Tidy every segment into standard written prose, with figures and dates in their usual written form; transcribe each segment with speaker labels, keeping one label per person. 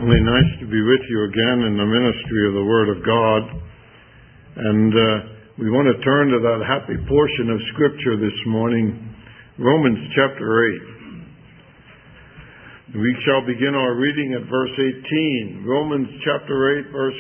Speaker 1: certainly nice to be with you again in the ministry of the Word of God. And we want to turn to that happy portion of Scripture this morning, Romans chapter 8. We shall begin our reading at verse 18. Romans chapter 8, verse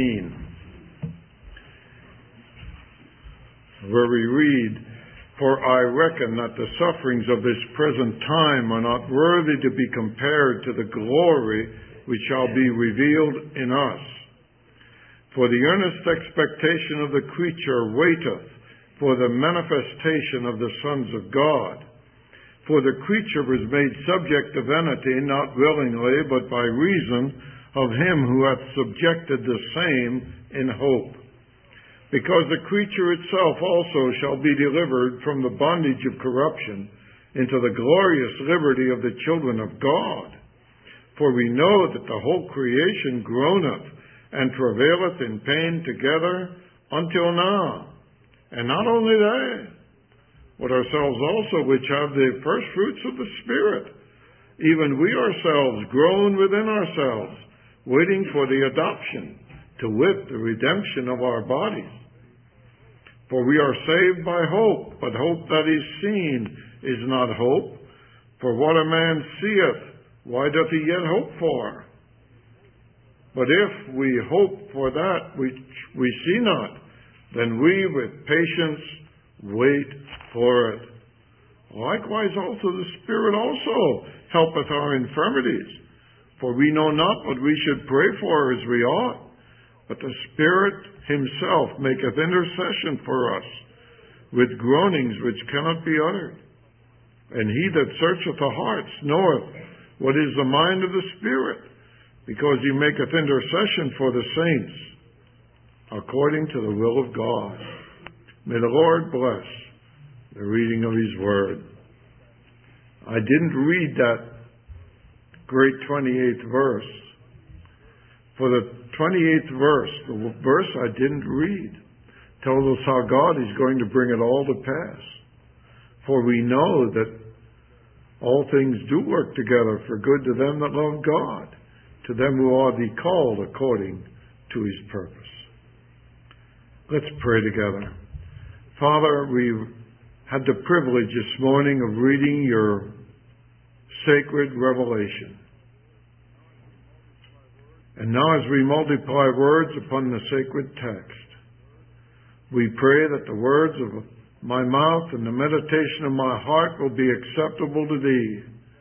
Speaker 1: 18. Where we read, "For I reckon that the sufferings of this present time are not worthy to be compared to the glory which shall be revealed in us. For the earnest expectation of the creature waiteth for the manifestation of the sons of God. For the creature was made subject to vanity, not willingly, but by reason of him who hath subjected the same in hope. Because the creature itself also shall be delivered from the bondage of corruption into the glorious liberty of the children of God. For we know that the whole creation groaneth and travaileth in pain together until now. And not only they, but ourselves also, which have the first fruits of the Spirit, even we ourselves groan within ourselves, waiting for the adoption, to wit, the redemption of our bodies. For we are saved by hope, but hope that is seen is not hope. For what a man seeth, why doth he yet hope for? But if we hope for that which we see not, then we with patience wait for it. Likewise also the Spirit also helpeth our infirmities. For we know not what we should pray for as we ought, but the Spirit himself maketh intercession for us with groanings which cannot be uttered. And he that searcheth the hearts knoweth what is the mind of the Spirit, because he maketh intercession for the saints according to the will of God. May the Lord bless the reading of his word. I didn't read that great 28th verse. For the 28th verse, the verse I didn't read, tells us how God is going to bring it all to pass. For we know that all things do work together for good to them that love God, to them who are the called according to his purpose. Let's pray together. Father, we've had the privilege this morning of reading your sacred revelation. And now as we multiply words upon the sacred text, we pray that the words of my mouth and the meditation of my heart will be acceptable to thee,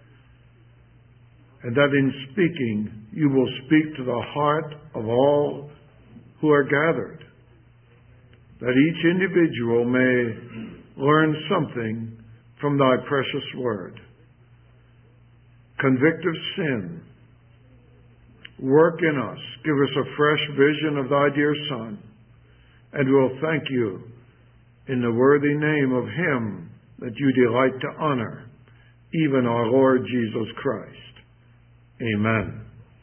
Speaker 1: and that in speaking you will speak to the heart of all who are gathered, that each individual may learn something from thy precious word. Convict of sin. Work in us. Give us a fresh vision of thy dear Son. And we'll thank you in the worthy name of him that you delight to honor, even our Lord Jesus Christ. Amen.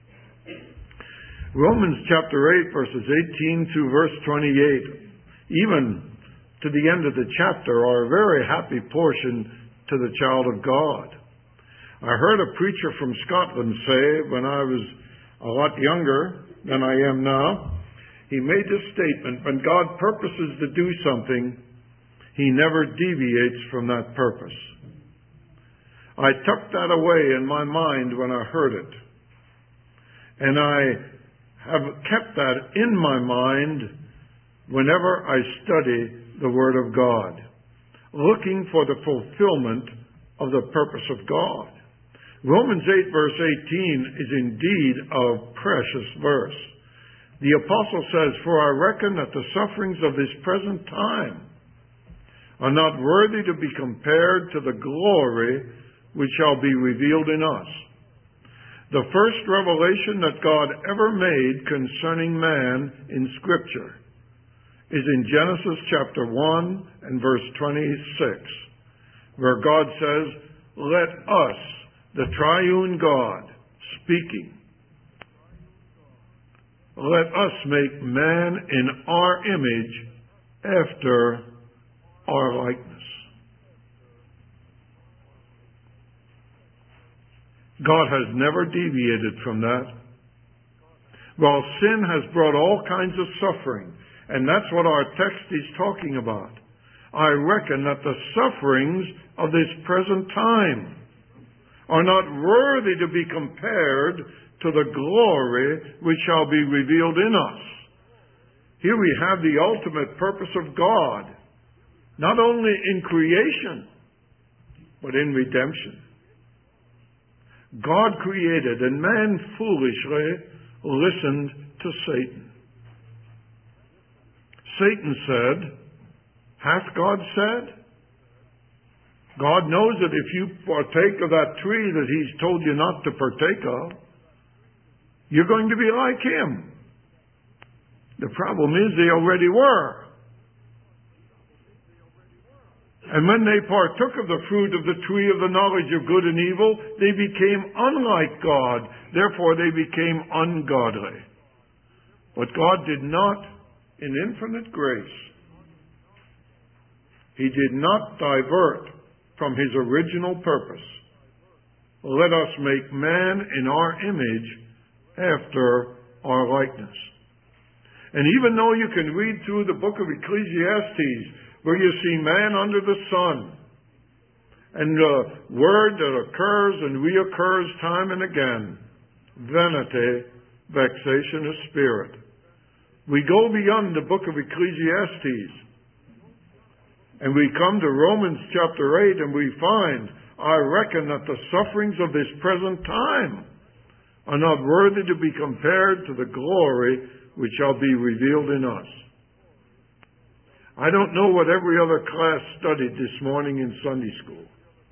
Speaker 1: Romans chapter 8, verses 18 through verse 28, even to the end of the chapter, are a very happy portion to the child of God. I heard a preacher from Scotland say, when I was a lot younger than I am now, he made this statement: when God purposes to do something, he never deviates from that purpose. I tucked that away in my mind when I heard it. And I have kept that in my mind whenever I study the Word of God, looking for the fulfillment of the purpose of God. Romans 8 verse 18 is indeed a precious verse. The apostle says, "For I reckon that the sufferings of this present time are not worthy to be compared to the glory which shall be revealed in us." The first revelation that God ever made concerning man in Scripture is in Genesis chapter 1 and verse 26, where God says, "Let us," the triune God speaking, "let us make man in our image after our likeness." God has never deviated from that. Well, sin has brought all kinds of suffering, and that's what our text is talking about. I reckon that the sufferings of this present time are not worthy to be compared to the glory which shall be revealed in us. Here we have the ultimate purpose of God, not only in creation, but in redemption. God created, and man foolishly listened to Satan. Satan said, "Hath God said?" God knows that if you partake of that tree that He's told you not to partake of, you're going to be like Him. The problem is they already were. And when they partook of the fruit of the tree of the knowledge of good and evil, they became unlike God. Therefore they became ungodly. But God did not, in infinite grace, He did not divert from His original purpose. Let us make man in our image after our likeness. And even though you can read through the book of Ecclesiastes, where you see man under the sun, and the word that occurs and reoccurs time and again, vanity, vexation of spirit. We go beyond the book of Ecclesiastes, and we come to Romans chapter 8, and we find, I reckon that the sufferings of this present time are not worthy to be compared to the glory which shall be revealed in us. I don't know what every other class studied this morning in Sunday school.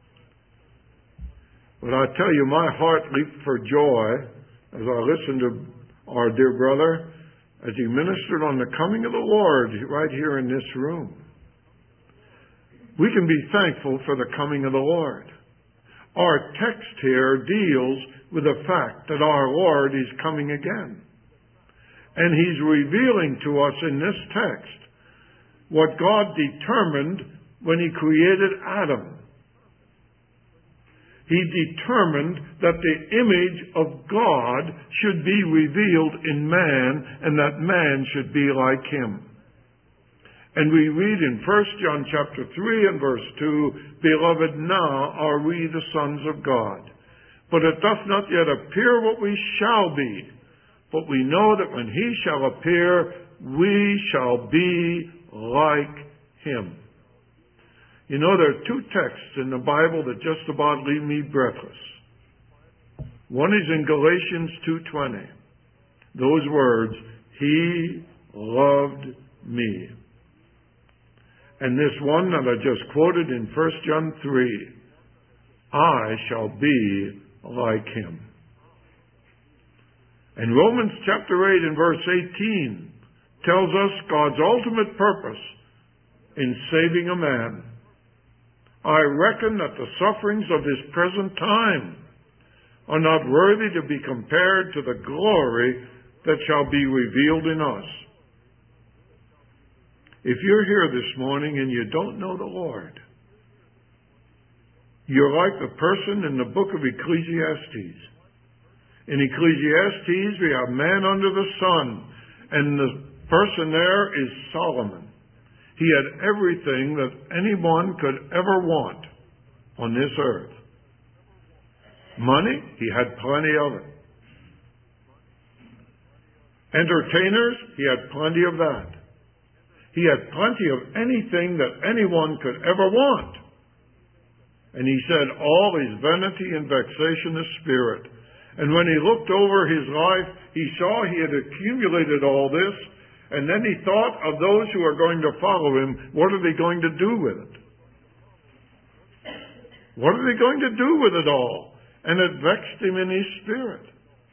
Speaker 1: But I tell you, my heart leaped for joy as I listened to our dear brother as he ministered on the coming of the Lord right here in this room. We can be thankful for the coming of the Lord. Our text here deals with the fact that our Lord is coming again. And He's revealing to us in this text what God determined when He created Adam. He determined that the image of God should be revealed in man, and that man should be like Him. And we read in 1 John chapter 3 and verse 2, Beloved, now are we the sons of God. But it doth not yet appear what we shall be. But we know that when He shall appear, we shall be like Him. You know, there are two texts in the Bible that just about leave me breathless. One is in Galatians 2:20. Those words, He loved me. And this one that I just quoted in 1 John 3, I shall be like Him. And Romans chapter 8 and verse 18 tells us God's ultimate purpose in saving a man. I reckon that the sufferings of this present time are not worthy to be compared to the glory that shall be revealed in us. If you're here this morning and you don't know the Lord, you're like the person in the book of Ecclesiastes. In Ecclesiastes, we have man under the sun, and the person there is Solomon. He had everything that anyone could ever want on this earth. Money, he had plenty of it. Entertainers, he had plenty of that. He had plenty of anything that anyone could ever want. And he said, all is vanity and vexation of spirit. And when he looked over his life, he saw he had accumulated all this, and then he thought of those who are going to follow him. What are they going to do with it? What are they going to do with it all? And it vexed him in his spirit.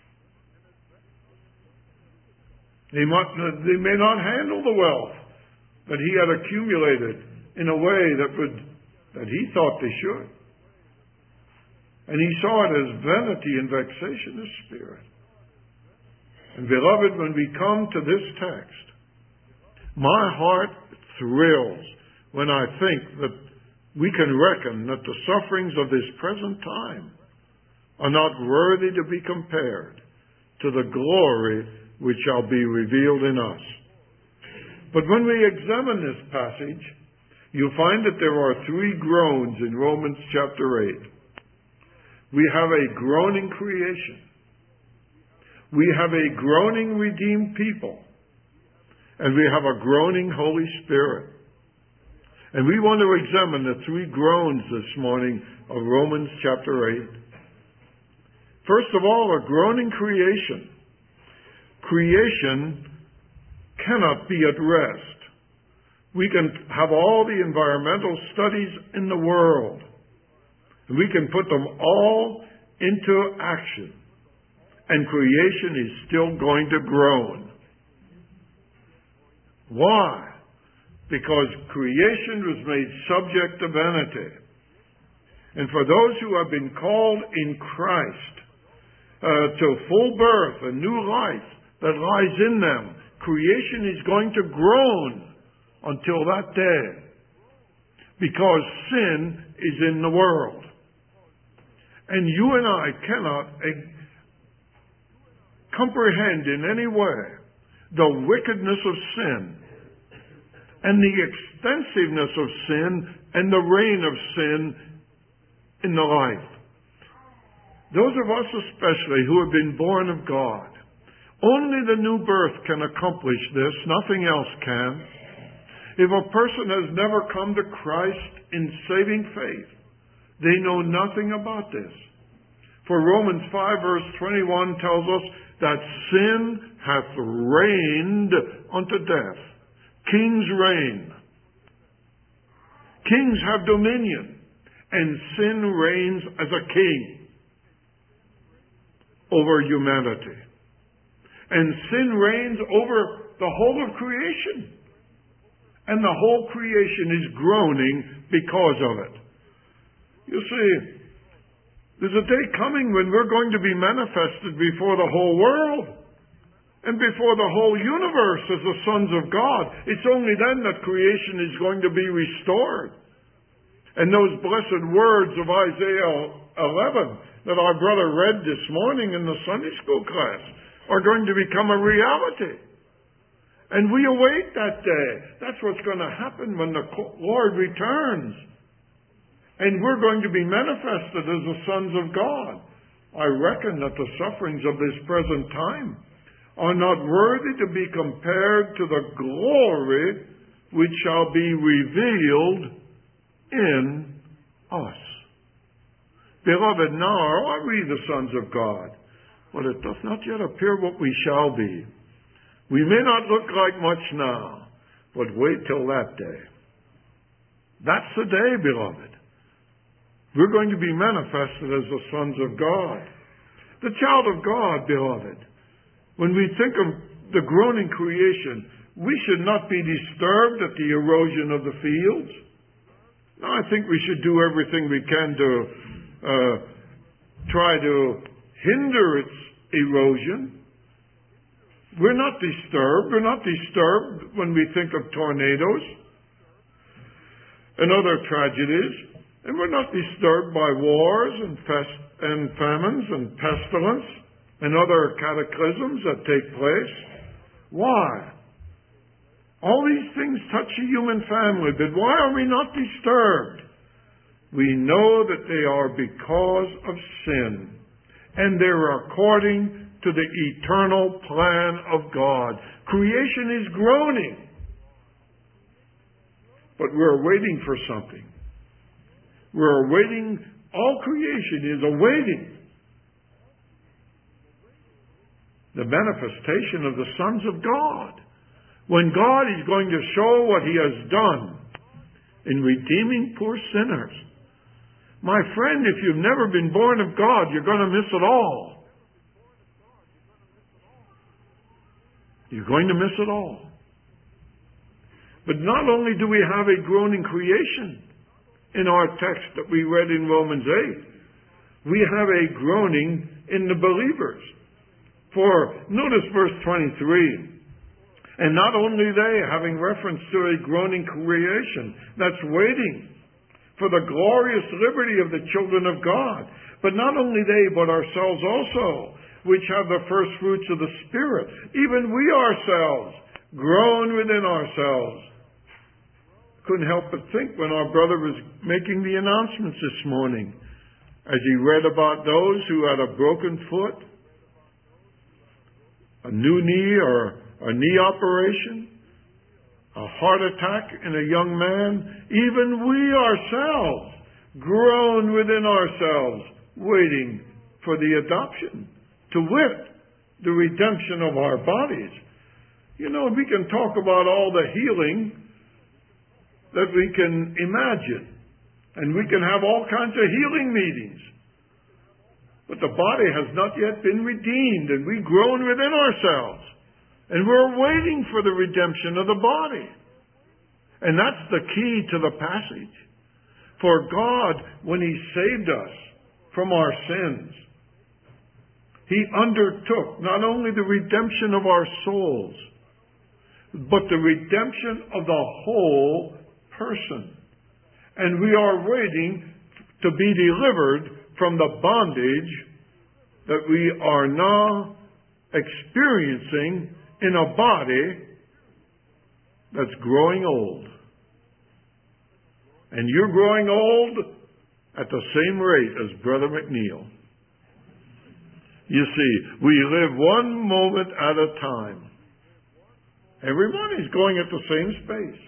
Speaker 1: They may not handle the wealth that he had accumulated in a way that he thought they should. And he saw it as vanity and vexation of spirit. And beloved, when we come to this text, my heart thrills when I think that we can reckon that the sufferings of this present time are not worthy to be compared to the glory which shall be revealed in us. But when we examine this passage, you'll find that there are three groans in Romans chapter 8. We have a groaning creation. We have a groaning redeemed people. And we have a groaning Holy Spirit. And we want to examine the three groans this morning of Romans chapter 8. First of all, a groaning creation. Creation cannot be at rest. We can have all the environmental studies in the world, and we can put them all into action, and creation is still going to groan. Why? Because creation was made subject to vanity. And for those who have been called in Christ to full birth, a new life that lies in them, creation is going to groan until that day, because sin is in the world. And you and I cannot comprehend in any way the wickedness of sin and the extensiveness of sin and the reign of sin in the life. Those of us especially who have been born of God, only the new birth can accomplish this. Nothing else can. If a person has never come to Christ in saving faith, they know nothing about this. For Romans 5 verse 21 tells us that sin hath reigned unto death. Kings reign. Kings have dominion, and sin reigns as a king over humanity. And sin reigns over the whole of creation. And the whole creation is groaning because of it. You see, there's a day coming when we're going to be manifested before the whole world and before the whole universe as the sons of God. It's only then that creation is going to be restored. And those blessed words of Isaiah 11 that our brother read this morning in the Sunday school class are going to become a reality. And we await that day. That's what's going to happen when the Lord returns. And we're going to be manifested as the sons of God. I reckon that the sufferings of this present time are not worthy to be compared to the glory which shall be revealed in us. Beloved, now are we the sons of God, but it doth not yet appear what we shall be. We may not look like much now, but wait till that day. That's the day, beloved. We're going to be manifested as the sons of God. The child of God, beloved, when we think of the groaning creation, we should not be disturbed at the erosion of the fields. No, I think we should do everything we can to try to hinder its erosion. We're not disturbed. We're not disturbed when we think of tornadoes and other tragedies. And we're not disturbed by wars and famines and pestilence and other cataclysms that take place. Why? All these things touch the human family, but why are we not disturbed? We know that they are because of sin, and they're according to the eternal plan of God. Creation is groaning, but we're waiting for something. We're awaiting, all creation is awaiting the manifestation of the sons of God, when God is going to show what He has done in redeeming poor sinners. My friend, if you've never been born of God, you're going to miss it all. You're going to miss it all. But not only do we have a groaning creation in our text that we read in Romans 8, we have a groaning in the believers. For notice verse 23. And not only they, having reference to a groaning creation that's waiting for the glorious liberty of the children of God, but not only they, but ourselves also, which have the first fruits of the Spirit, even we ourselves, groan within ourselves. Couldn't help but think when our brother was making the announcements this morning, as he read about those who had a broken foot, a new knee or a knee operation, a heart attack in a young man, even we ourselves groan within ourselves, waiting for the adoption, to wit, the redemption of our bodies. You know, we can talk about all the healing that we can imagine, and we can have all kinds of healing meetings. But the body has not yet been redeemed, and we groan within ourselves. And we're waiting for the redemption of the body. And that's the key to the passage. For God, when He saved us from our sins, He undertook not only the redemption of our souls, but the redemption of the whole person. And we are waiting to be delivered from the bondage that we are now experiencing in a body that's growing old. And you're growing old at the same rate as Brother McNeil. You see, we live one moment at a time. Everyone is going at the same space.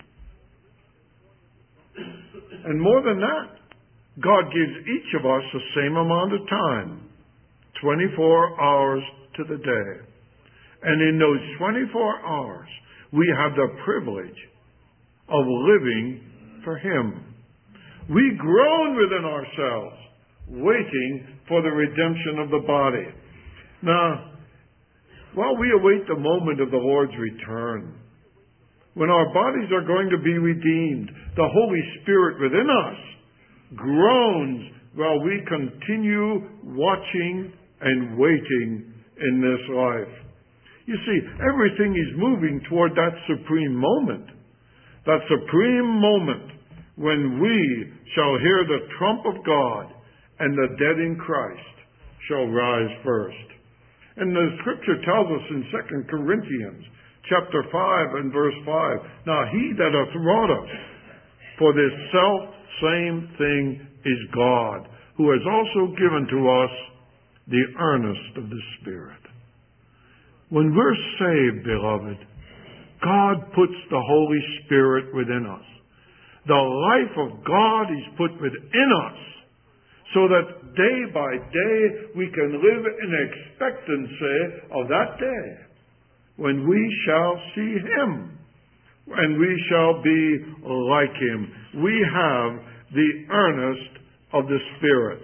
Speaker 1: And more than that, God gives each of us the same amount of time, 24 hours to the day. And in those 24 hours, we have the privilege of living for Him. We groan within ourselves, waiting for the redemption of the body. Now, while we await the moment of the Lord's return, when our bodies are going to be redeemed, the Holy Spirit within us groans while we continue watching and waiting in this life. You see, everything is moving toward that supreme moment. That supreme moment when we shall hear the trump of God and the dead in Christ shall rise first. And the Scripture tells us in 2 Corinthians chapter 5 and verse 5, now He that hath wrought us for this self-same thing is God, who has also given to us the earnest of the Spirit. When we're saved, beloved, God puts the Holy Spirit within us. The life of God is put within us so that day by day we can live in expectancy of that day when we shall see Him and we shall be like Him. We have the earnest of the Spirit.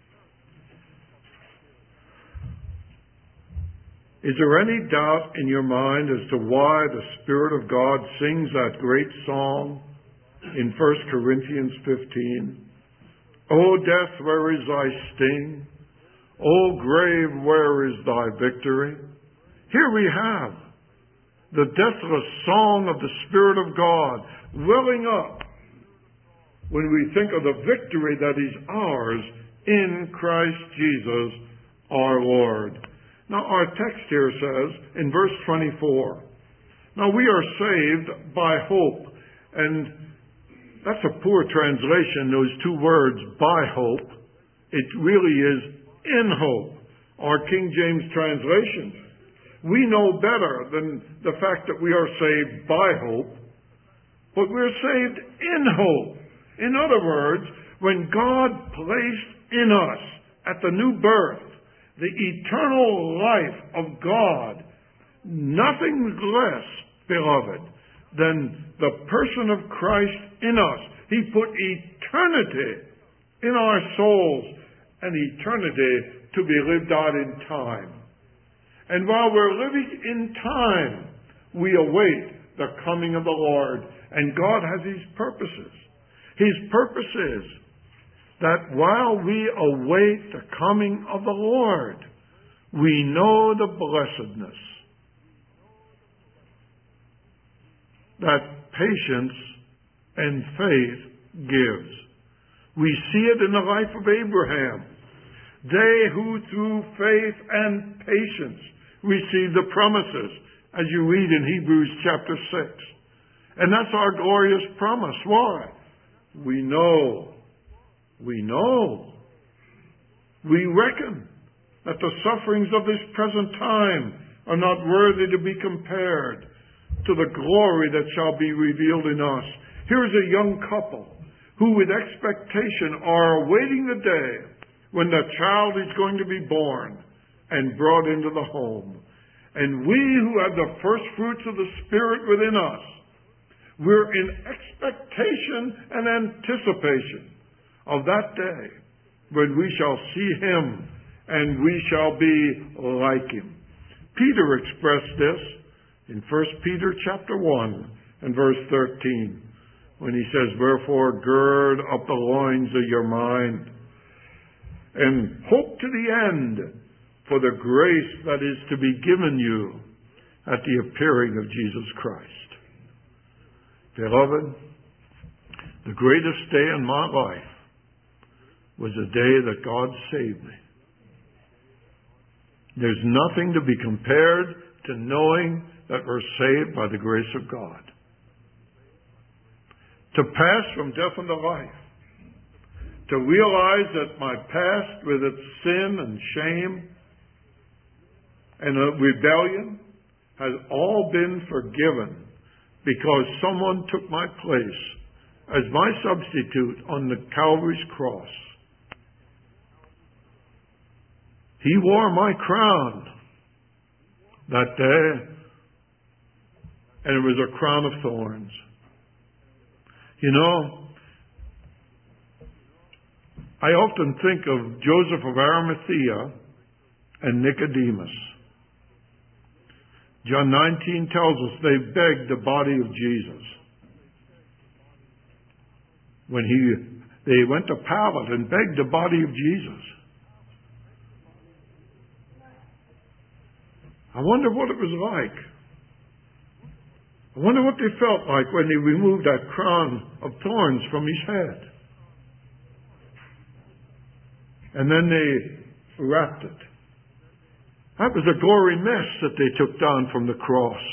Speaker 1: Is there any doubt in your mind as to why the Spirit of God sings that great song in 1 Corinthians 15? O death, where is thy sting? O grave, where is thy victory? Here we have the deathless song of the Spirit of God welling up when we think of the victory that is ours in Christ Jesus our Lord. Now our text here says in verse 24, now we are saved by hope. And that's a poor translation, those two words, by hope. It really is in hope. Our King James translation. We know better than the fact that we are saved by hope, but we're saved in hope. In other words, when God placed in us at the new birth the eternal life of God, nothing less, beloved, than the person of Christ in us. He put eternity in our souls, and eternity to be lived out in time. And while we're living in time, we await the coming of the Lord. And God has His purposes. His purpose is that while we await the coming of the Lord, we know the blessedness that patience and faith gives. We see it in the life of Abraham. They who through faith and patience receive the promises, as you read in Hebrews chapter 6. And that's our glorious promise. Why? We reckon that the sufferings of this present time are not worthy to be compared to the glory that shall be revealed in us. Here's a young couple who with expectation are awaiting the day when the child is going to be born and brought into the home. And we who have the first fruits of the Spirit within us, we're in expectation and anticipation of that day when we shall see Him and we shall be like Him. Peter expressed this in 1 Peter chapter 1 and verse 13 when he says, "Wherefore gird up the loins of your mind and hope to the end for the grace that is to be given you at the appearing of Jesus Christ." Beloved, the greatest day in my life was the day that God saved me. There's nothing to be compared to knowing that we're saved by the grace of God. To pass from death unto life. To realize that my past with its sin and shame and rebellion has all been forgiven because someone took my place as my substitute on the Calvary's cross. He wore my crown that day, and it was a crown of thorns. You know, I often think of Joseph of Arimathea and Nicodemus. John 19 tells us they begged the body of Jesus. When they went to Pilate and begged the body of Jesus. I wonder what it was like. I wonder what they felt like when they removed that crown of thorns from his head. And then they wrapped it. That was a gory mess that they took down from the cross.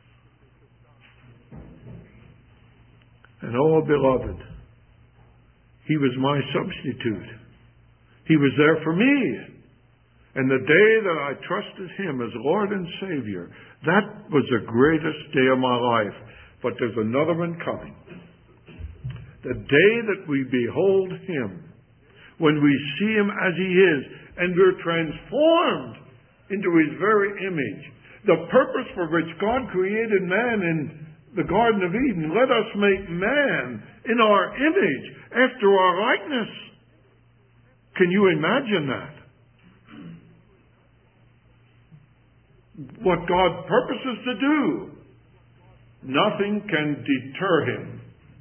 Speaker 1: And oh, beloved, He was my substitute. He was there for me. And the day that I trusted Him as Lord and Savior, that was the greatest day of my life. But there's another one coming. The day that we behold Him, when we see Him as He is, and we're transformed into His very image. The purpose for which God created man in the Garden of Eden. Let us make man in our image, after our likeness. Can you imagine that? What God purposes to do, nothing can deter Him.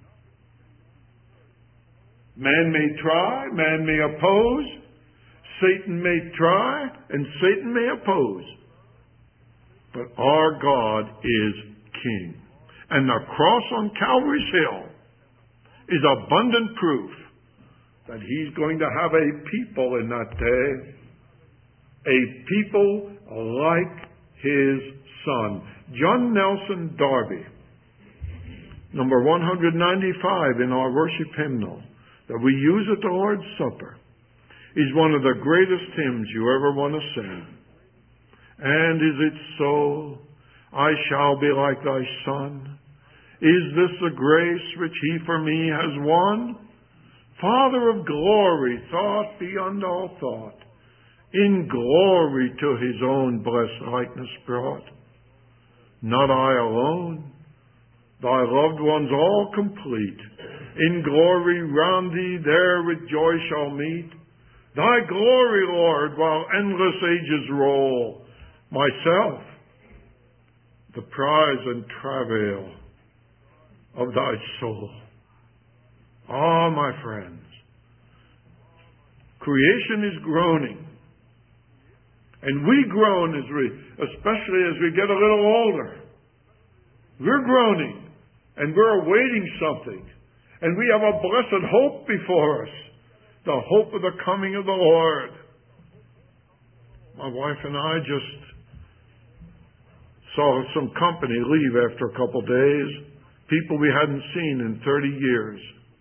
Speaker 1: Man may try, man may oppose, Satan may try, and Satan may oppose. But our God is King. And the cross on Calvary's Hill is abundant proof that He's going to have a people in that day, a people like His Son. John Nelson Darby, number 195 in our worship hymnal that we use at the Lord's Supper, is one of the greatest hymns you ever want to sing. And is it so, I shall be like Thy Son? Is this the grace which He for me has won? Father of glory, thought beyond all thought, in glory to His own blessed likeness brought. Not I alone, Thy loved ones all complete, in glory round Thee there with joy shall meet. Thy glory, Lord, while endless ages roll, myself, the prize and travail of Thy soul. Ah, my friends, creation is groaning. And we groan especially as we get a little older. We're groaning and we're awaiting something. And we have a blessed hope before us. The hope of the coming of the Lord. my wife and I just saw some company leave after a couple days. People we hadn't seen in 30 years.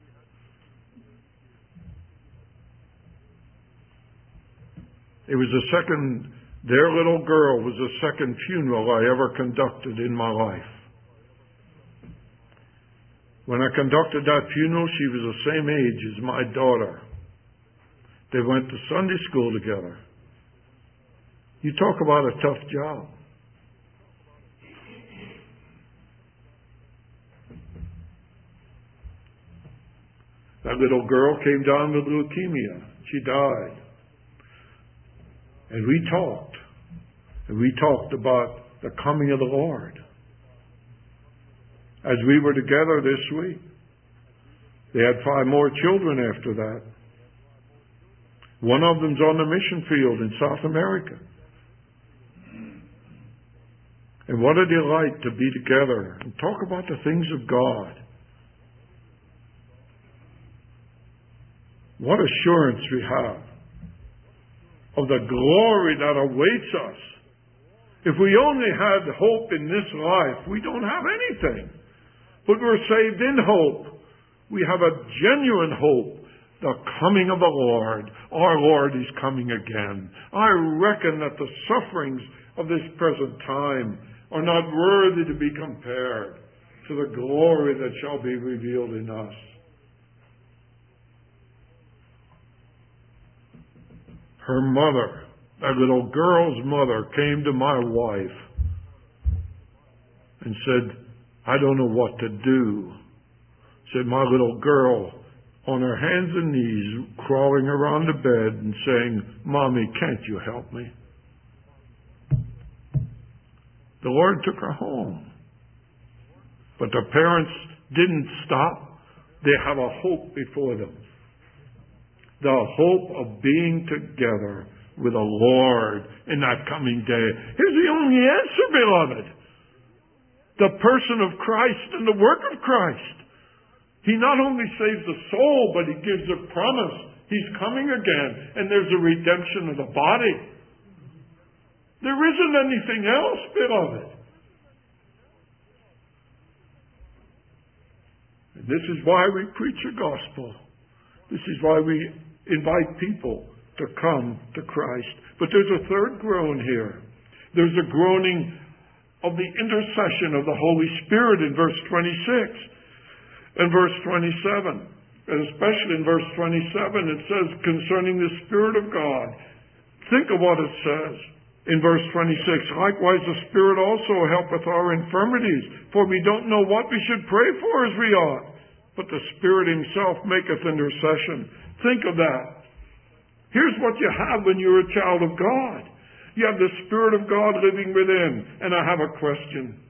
Speaker 1: It was their little girl was the second funeral I ever conducted in my life. When I conducted that funeral, she was the same age as my daughter. They went to Sunday school together. You talk about a tough job. That little girl came down with leukemia. She died. And we talked. And we talked about the coming of the Lord. As we were together this week, they had 5 more children after that. One of them's on the mission field in South America. And what a delight to be together and talk about the things of God. What assurance we have of the glory that awaits us. If we only had hope in this life, we don't have anything. But we're saved in hope. We have a genuine hope. The coming of the Lord. Our Lord is coming again. I reckon that the sufferings of this present time are not worthy to be compared to the glory that shall be revealed in us. Her mother, that little girl's mother, came to my wife and said, I don't know what to do. Said my little girl, on her hands and knees, crawling around the bed and saying, Mommy, can't you help me? The Lord took her home. But the parents didn't stop. They have a hope before them. The hope of being together with the Lord in that coming day. Here's the only answer, beloved. The person of Christ and the work of Christ. He not only saves the soul, but He gives a promise. He's coming again, and there's a redemption of the body. There isn't anything else, beloved. And this is why we preach the gospel. This is why we invite people to come to Christ. But there's a third groan here. There's a groaning of the intercession of the Holy Spirit in verse 26 and verse 27. And especially in verse 27, it says concerning the Spirit of God. Think of what it says in verse 26. Likewise the Spirit also helpeth our infirmities, for we don't know what we should pray for as we ought. But the Spirit Himself maketh intercession. Think of that. Here's what you have when you're a child of God. You have the Spirit of God living within. And I have a question.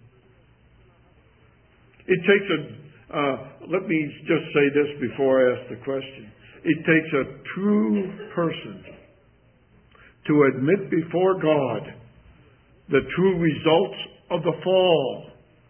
Speaker 1: It takes let me just say this before I ask the question. It takes a true person to admit before God the true results of the fall.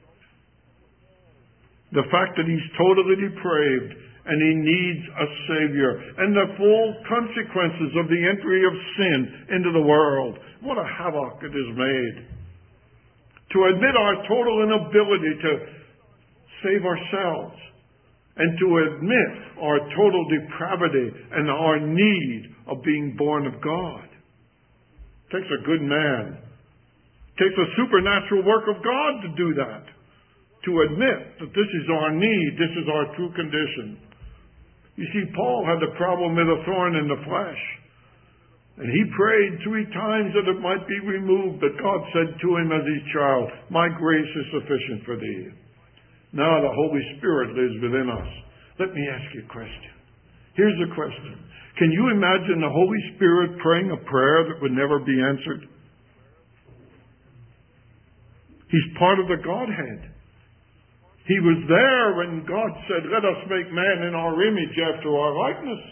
Speaker 1: The fact that he's totally depraved and he needs a Savior. And the full consequences of the entry of sin into the world. What a havoc it has made. To admit our total inability to save ourselves. And to admit our total depravity and our need of being born of God. It takes a good man. It takes a supernatural work of God to do that. To admit that this is our need, this is our true condition. You see, Paul had the problem with a thorn in the flesh. And he prayed 3 times that it might be removed. But God said to him as his child, my grace is sufficient for thee. Now the Holy Spirit lives within us. Let me ask you a question. Here's the question. Can you imagine the Holy Spirit praying a prayer that would never be answered? He's part of the Godhead. He was there when God said, let us make man in our image after our likeness.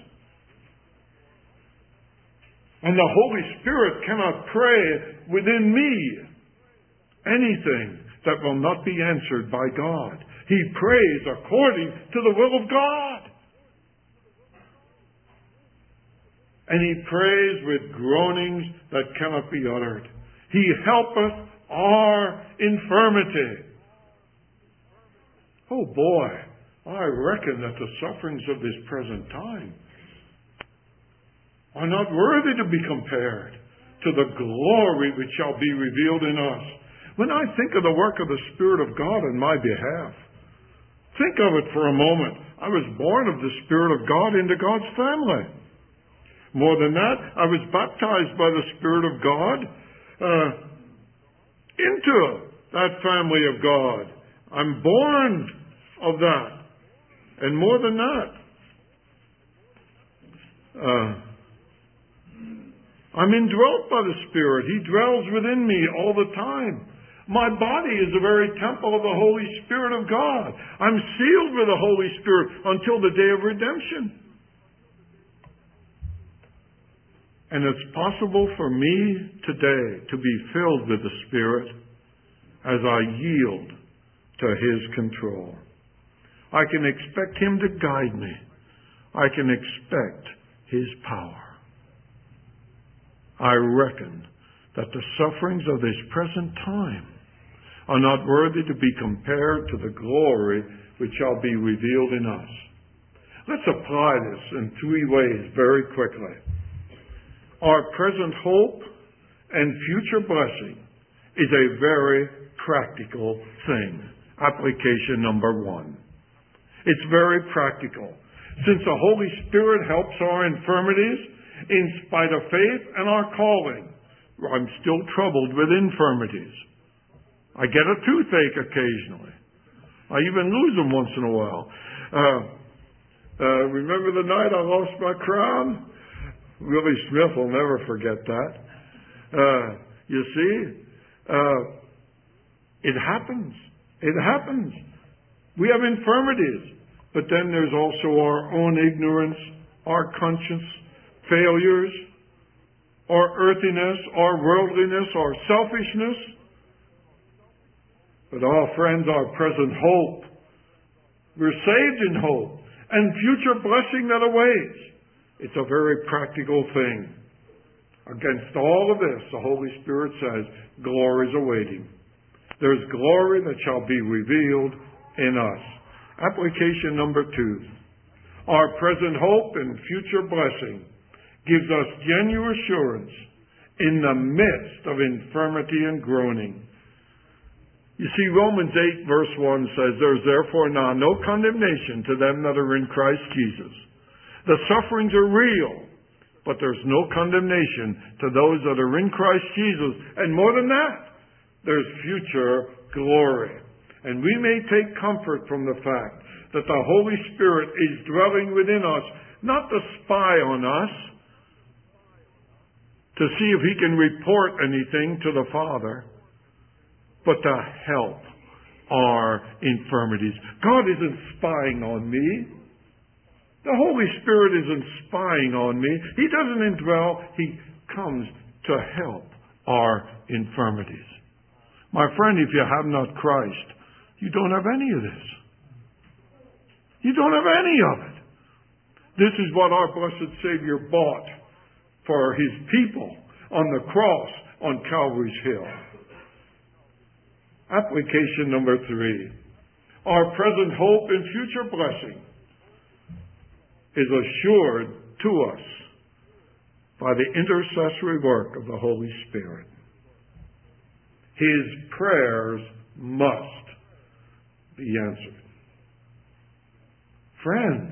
Speaker 1: And the Holy Spirit cannot pray within me anything that will not be answered by God. He prays according to the will of God. and he prays with groanings that cannot be uttered. He helpeth our infirmity. Oh boy, I reckon that the sufferings of this present time are not worthy to be compared to the glory which shall be revealed in us. When I think of the work of the Spirit of God in my behalf, think of it for a moment. I was born of the Spirit of God into God's family. More than that, I was baptized by the Spirit of God into that family of God. I'm born of that. And more than that, I'm indwelt by the Spirit. He dwells within me all the time. My body is the very temple of the Holy Spirit of God. I'm sealed with the Holy Spirit until the day of redemption. And it's possible for me today to be filled with the Spirit as I yield to His control. I can expect Him to guide me. I can expect His power. I reckon that the sufferings of this present time are not worthy to be compared to the glory which shall be revealed in us. Let's apply this in three ways very quickly. Our present hope and future blessing is a very practical thing. Application number one. It's very practical. Since the Holy Spirit helps our infirmities in spite of faith and our calling, I'm still troubled with infirmities. I get a toothache occasionally. I even lose them once in a while. Remember the night I lost my crown? Willie Smith will never forget that. You see, it happens. It happens. We have infirmities, but then there's also our own ignorance, our conscience, failures, our earthiness, our worldliness, our selfishness. But friends, our present hope, we're saved in hope, and future blessing that awaits. It's a very practical thing. Against all of this, the Holy Spirit says, glory is awaiting. There's glory that shall be revealed in us. Application number two. Our present hope and future blessing gives us genuine assurance in the midst of infirmity and groaning. You see, Romans 8 verse 1 says, there is therefore now no condemnation to them that are in Christ Jesus. The sufferings are real, but there's no condemnation to those that are in Christ Jesus. And more than that, there's future glory. And we may take comfort from the fact that the Holy Spirit is dwelling within us, not to spy on us, to see if He can report anything to the Father, but to help our infirmities. God isn't spying on me. The Holy Spirit isn't spying on me. He doesn't indwell. He comes to help our infirmities. My friend, if you have not Christ, you don't have any of this. You don't have any of it. This is what our blessed Savior bought for His people on the cross on Calvary's Hill. Application number 3. Our present hope and future blessing is assured to us by the intercessory work of the Holy Spirit. His prayers must be answered. Friends,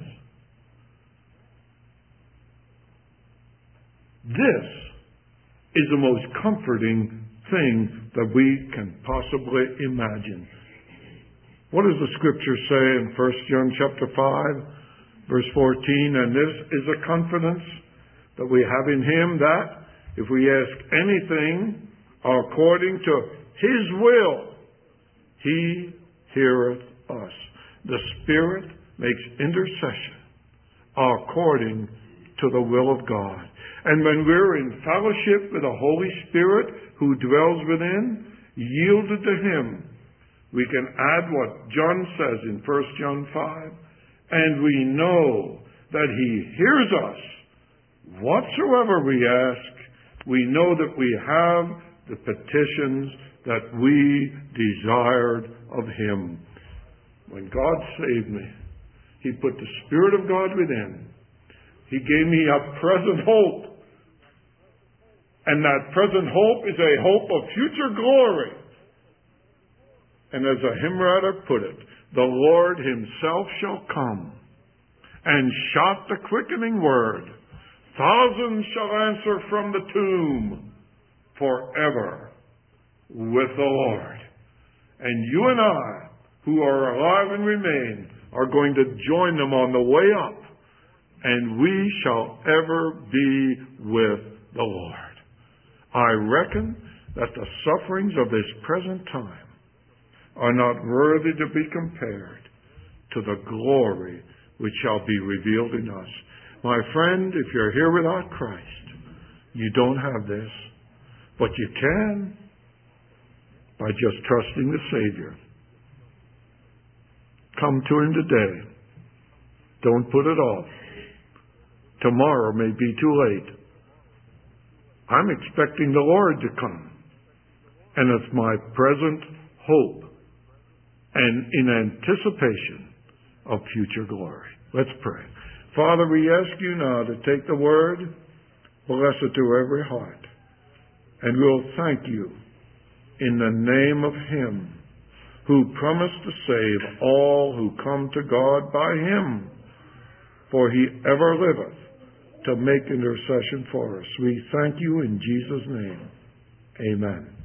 Speaker 1: this is the most comforting thing that we can possibly imagine. What does the Scripture say in 1 John chapter 5, verse 14? And this is a confidence that we have in Him, that if we ask anything according to His will, He heareth us. The Spirit makes intercession according to the will of God. And when we're in fellowship with the Holy Spirit who dwells within, yielded to Him, we can add what John says in 1 John 5, and we know that He hears us whatsoever we ask, we know that we have the petitions that we desired of Him. When God saved me, He put the Spirit of God within. He gave me a present hope. And that present hope is a hope of future glory. And as a hymn writer put it, the Lord Himself shall come and shout the quickening word. Thousands shall answer from the tomb forever with the Lord. And you and I, who are alive and remain, are going to join them on the way up. And we shall ever be with the Lord. I reckon that the sufferings of this present time are not worthy to be compared to the glory which shall be revealed in us. My friend, if you're here without Christ, you don't have this. But you can by just trusting the Savior. Come to Him today. Don't put it off. Tomorrow may be too late. I'm expecting the Lord to come. And it's my present hope and in anticipation of future glory. Let's pray. Father, we ask you now to take the word, bless it to every heart. And we'll thank you in the name of Him who promised to save all who come to God by Him. For He ever liveth to make intercession for us. We thank you in Jesus' name. Amen.